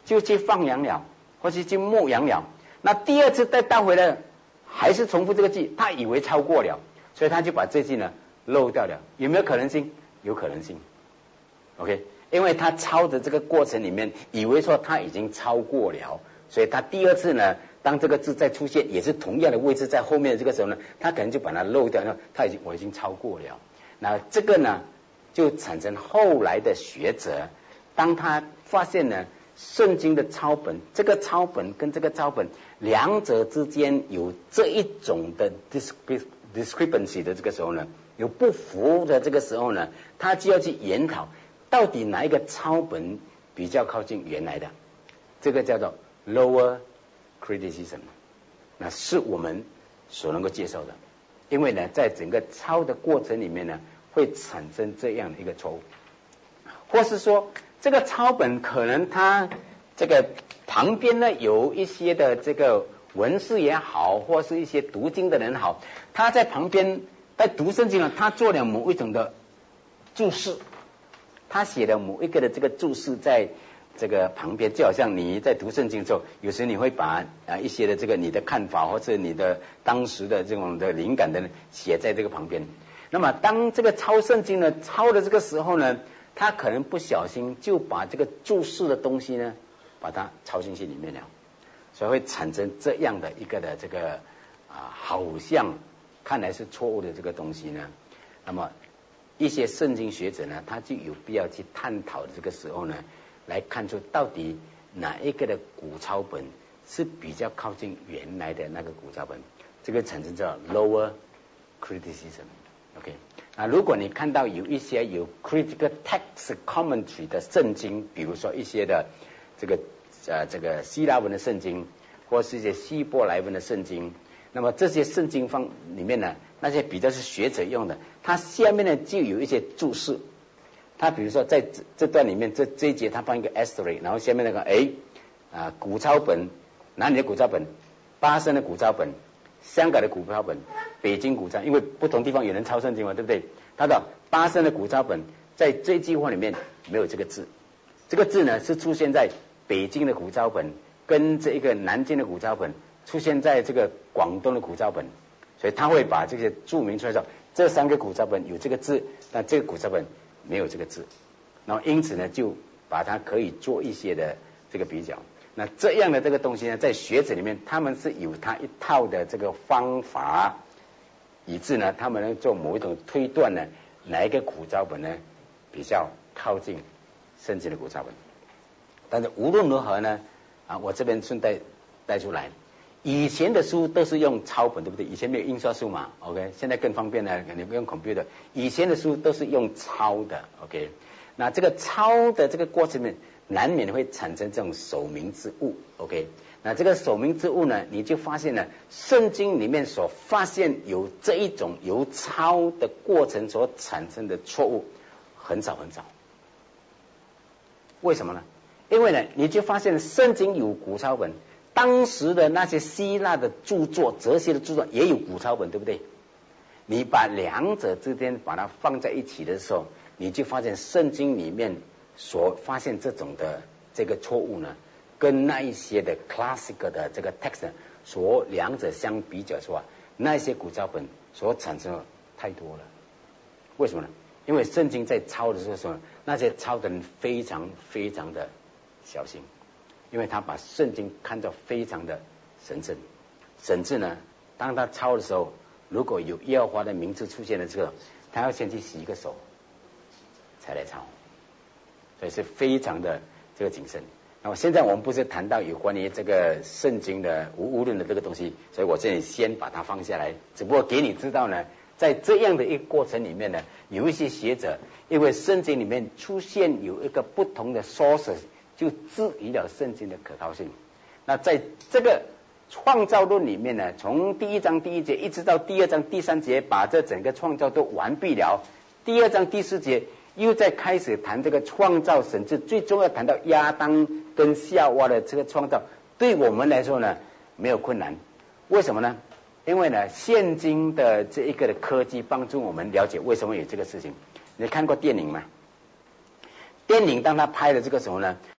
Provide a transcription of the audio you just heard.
就去放羊了，或是去牧羊了。那第二次再倒回来，还是重复这个句，他以为超过了，所以他就把这句呢漏掉了。有没有可能性？有可能性。OK， 因为他抄的这个过程里面，以为说他已经超过了，所以他第二次呢，当这个字再出现，也是同样的位置在后面的这个时候呢，他可能就把它漏掉，我已经超过了。那这个呢，就产生后来的学者，当他发现呢，圣经的抄本，这个抄本跟这个抄本两者之间有这一种的 discrepancy 的这个时候呢，有不符的这个时候呢，他就要去研讨到底哪一个抄本比较靠近原来的，这个叫做 lower criticism， 那是我们所能够接受的。因为呢，在整个抄的过程里面呢，会产生这样的一个错误，或是说这个抄本可能它这个旁边呢有一些的这个文士也好，或是一些读经的人好，他在旁边在读圣经呢，他做了某一种的注释，他写了某一个的这个注释在这个旁边，就好像你在读圣经的时候，有时你会把一些的这个你的看法或者你的当时的这种的灵感的写在这个旁边。那么当这个抄圣经呢抄的这个时候呢，他可能不小心就把这个注释的东西呢把它抄进去里面了，所以会产生这样的一个的这个好像看来是错误的这个东西呢。那么一些圣经学者呢，他就有必要去探讨的这个时候呢，来看出到底哪一个的古抄本是比较靠近原来的那个古抄本，这个产生叫 lower criticism。OK， 那如果你看到有一些有 critical text commentary 的圣经，比如说一些的这个希腊文的圣经，或是一些希伯来文的圣经，那么这些圣经方里面呢，那些比较是学者用的，它下面呢就有一些注释。他比如说在这段里面，这一节他放一个 asterisk， 然后下面那个古抄本，哪里的古抄本？巴生的古抄本，香港的古抄本，北京古抄，因为不同地方有人抄圣经嘛，对不对？他的巴生的古抄本在这句话里面没有这个字，这个字呢是出现在北京的古抄本跟这一个南京的古抄本，出现在这个广东的古抄本，所以他会把这些注明出来说，这三个古抄本有这个字，但这个古抄本没有这个字，然后因此呢就把它可以做一些的这个比较。那这样的这个东西呢，在学者里面他们是有他一套的这个方法，以致呢他们能做某一种推断呢，哪一个古抄本呢比较靠近圣经的古抄本。但是无论如何呢，我这边顺带带出来，以前的书都是用抄本，对不对？以前没有印刷术嘛 ，OK， 现在更方便了，你不用 computer， 以前的书都是用抄的 ，OK。那这个抄的这个过程里面，难免会产生这种手民之误 ，OK。那这个手民之误呢，你就发现呢，圣经里面所发现有这一种由抄的过程所产生的错误很少很少。为什么呢？因为呢，你就发现圣经有古抄本。当时的那些希腊的著作、哲学的著作也有古抄本，对不对？你把两者之间把它放在一起的时候，你就发现圣经里面所发现这种的这个错误呢，跟那一些的 classical 的这个 text 所两者相比较说，那些古抄本所产生的太多了。为什么呢？因为圣经在抄的时候，那些抄的人非常非常的小心。因为他把圣经看作非常的神圣，甚至呢，当他抄的时候，如果有耶和华的名字出现的时候，他要先去洗一个手才来抄，所以是非常的这个谨慎。那么现在我们不是谈到有关于这个圣经的无论的这个东西，所以我这里先把它放下来，只不过给你知道呢，在这样的一个过程里面呢，有一些学者因为圣经里面出现有一个不同的 sources，就质疑了圣经的可靠性。那在这个创造论里面呢，从第一章第一节一直到第二章第三节，把这整个创造都完毕了。第二章第四节又在开始谈这个创造，甚至最终要谈到亚当跟夏娃的这个创造。对我们来说呢，没有困难。为什么呢？因为呢，现今的这一个的科技帮助我们了解为什么有这个事情。你看过电影吗？电影当他拍的这个时候呢，